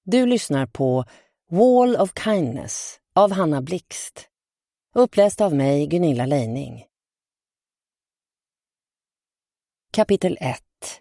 Du lyssnar på Wall of Kindness av Hanna Blixt. Uppläst av mig, Gunilla Leining. Kapitel 1.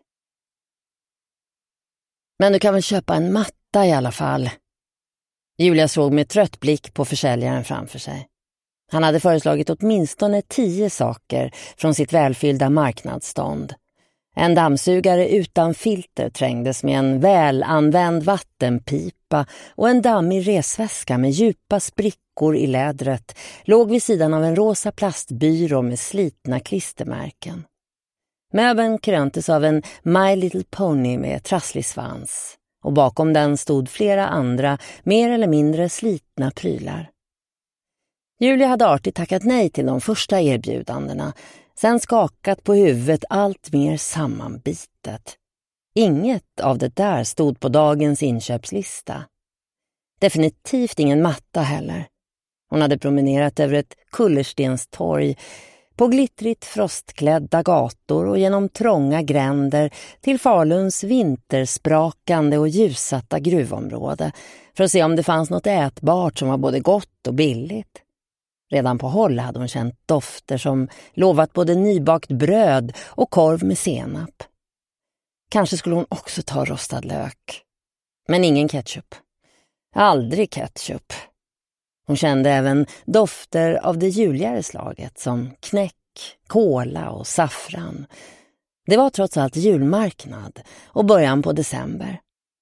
Men du kan väl köpa en matta i alla fall. Julia såg med trött blick på försäljaren framför sig. Han hade föreslagit åtminstone 10 saker från sitt välfyllda marknadsstånd. En dammsugare utan filter trängdes med en välanvänd vattenpipa och en dammig resväska med djupa sprickor i lädret låg vid sidan av en rosa plastbyrå med slitna klistermärken. Möbeln kröntes av en My Little Pony med trasslig svans och bakom den stod flera andra mer eller mindre slitna prylar. Julia hade artigt tackat nej till de första erbjudandena, sen skakat på huvudet allt mer sammanbitet. Inget av det där stod på dagens inköpslista. Definitivt ingen matta heller. Hon hade promenerat över ett kullerstenstorg, på glittrigt frostklädda gator och genom trånga gränder till Faluns vintersprakande och ljussatta gruvområde för att se om det fanns något ätbart som var både gott och billigt. Redan på håll hade hon känt dofter som lovat både nybakt bröd och korv med senap. Kanske skulle hon också ta rostad lök. Men ingen ketchup. Aldrig ketchup. Hon kände även dofter av det juligare slaget som knäck, kola och saffran. Det var trots allt julmarknad och början på december.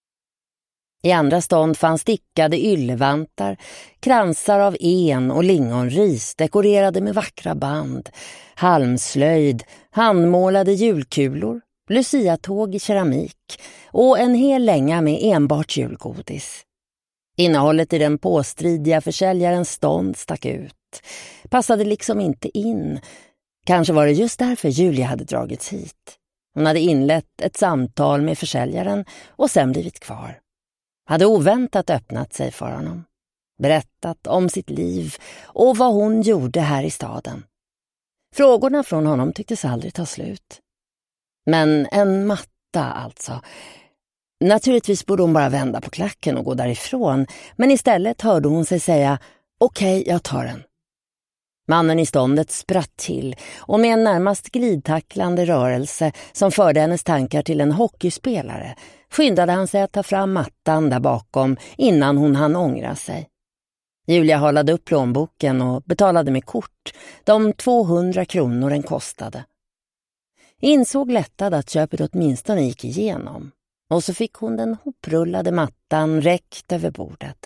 I andra stånd fanns stickade yllevantar, kransar av en och lingonris dekorerade med vackra band, halmslöjd, handmålade julkulor, luciatåg i keramik och en hel länga med enbart julgodis. Innehållet i den påstridiga försäljarens stånd stack ut. Passade liksom inte in. Kanske var det just därför Julia hade dragits hit. Hon hade inlett ett samtal med försäljaren och sen blivit kvar. Hade oväntat öppnat sig för honom. Berättat om sitt liv och vad hon gjorde här i staden. Frågorna från honom tycktes aldrig ta slut. Men en matta alltså. Naturligtvis borde hon bara vända på klacken och gå därifrån, men istället hörde hon sig säga okej, jag tar den. Mannen i ståndet spratt till och med en närmast glidtacklande rörelse som förde hennes tankar till en hockeyspelare skyndade han sig att ta fram mattan där bakom innan hon hann ångra sig. Julia halade upp plånboken och betalade med kort, de 200 kronor den kostade. Insåg lättad att köpet åtminstone gick igenom. Och så fick hon den hoprullade mattan räckt över bordet.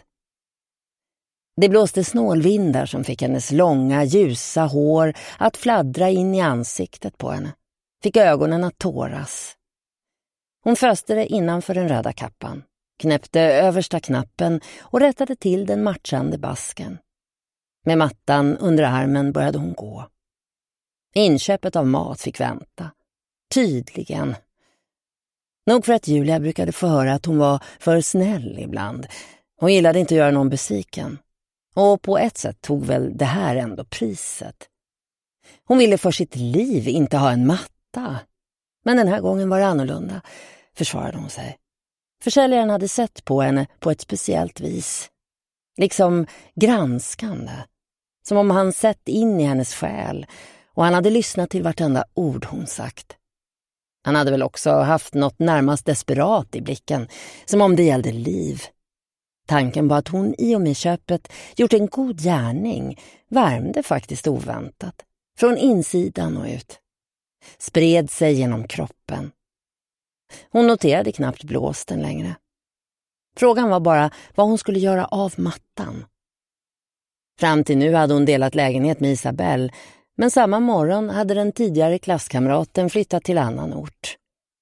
Det blåste snålvindar som fick hennes långa, ljusa hår att fladdra in i ansiktet på henne. Fick ögonen att tåras. Hon föste det innanför den röda kappan, knäppte översta knappen och rättade till den matchande basken. Med mattan under armen började hon gå. Inköpet av mat fick vänta. Tydligen. Nog för att Julia brukade få höra att hon var för snäll ibland. Hon gillade inte att göra någon besviken. Och på ett sätt tog väl det här ändå priset. Hon ville för sitt liv inte ha en matta. Men den här gången var det annorlunda, försvarade hon sig. Försäljaren hade sett på henne på ett speciellt vis. Liksom granskande. Som om han sett in i hennes själ. Och han hade lyssnat till vartenda ord hon sagt. Han hade väl också haft något närmast desperat i blicken, som om det gällde liv. Tanken på att hon i och med köpet gjort en god gärning värmde faktiskt oväntat, från insidan och ut. Spred sig genom kroppen. Hon noterade knappt blåsten längre. Frågan var bara vad hon skulle göra av mattan. Fram till nu hade hon delat lägenhet med Isabelle, men samma morgon hade den tidigare klasskamraten flyttat till annan ort.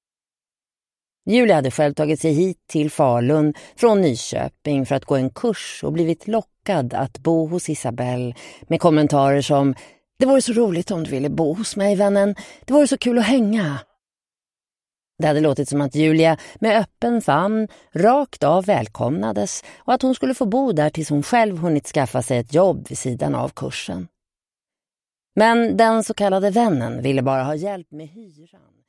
Julia hade själv tagit sig hit till Falun från Nyköping för att gå en kurs och blivit lockad att bo hos Isabelle med kommentarer som "Det vore så roligt om du ville bo hos mig, vännen. Det vore så kul att hänga." Det hade låtit som att Julia med öppen famn rakt av välkomnades och att hon skulle få bo där tills hon själv hunnit skaffa sig ett jobb vid sidan av kursen. Men den så kallade vännen ville bara ha hjälp med hyran.